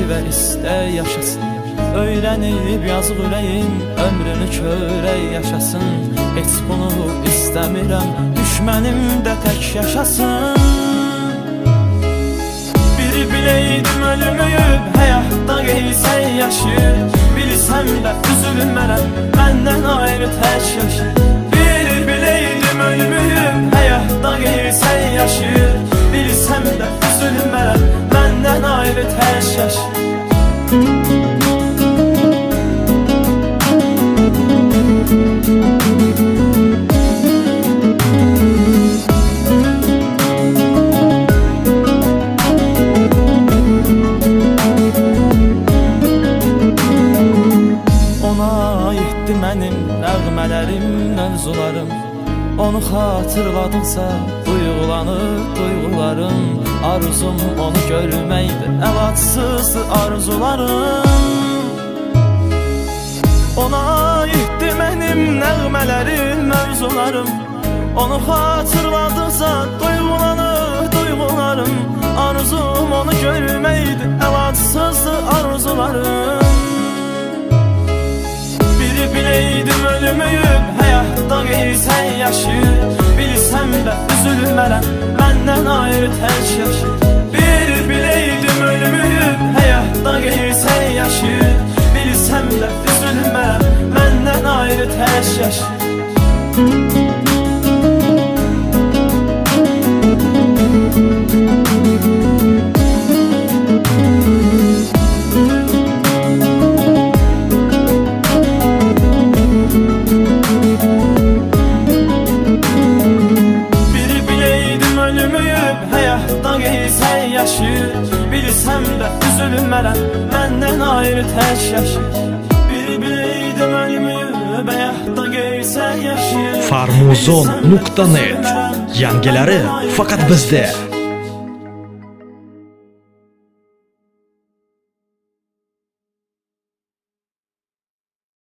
sevgi və istək yaşasın. Öyrənib yazıq ürəyim ömrünü körək yaşasın. Heç bunu istəmirəm, düşmənim də tək yaşasın. Biri biləydim ölümüyüb, həyatda qeysək yaşayır. Bilsəm də üzülmərəm, məndən ayrı tək yaşayır. Biri biləydim ölümüyüb, həyatda qeysək yaşayır. Bilsəm də üzülmərəm, məndən ayrı tək yaşayır. Mənim nəğmələrim, mövzularım. Onu xatırladıqca duyğulanır duyğularım. Arzum onu görməkdir, əlacsızdır arzularım. Ona aiddir mənim nəğmələrim, mövzularım. Onu xatırladıqca duyğulanır duyğularım. Arzum onu görməkdir, əlacsızdır arzularım. Biləydim ölümüyüb, həyatda qeysək yaşayır. Bilsəm də üzülmərəm, məndən ayrı tək yaşayır. Bir biləydim ölümüyüb, həyatda qeysək yaşayır. Bilsəm də üzülmərəm, məndən ayrı tək yaşayır. Bilsəm də üzülmərəm, məndən ayrı tək yaşayır. Bir biləydim ölümüyüb, həyatda qeysək yaşayır. Farmuzon.net. Yangiləri faqat bizdə.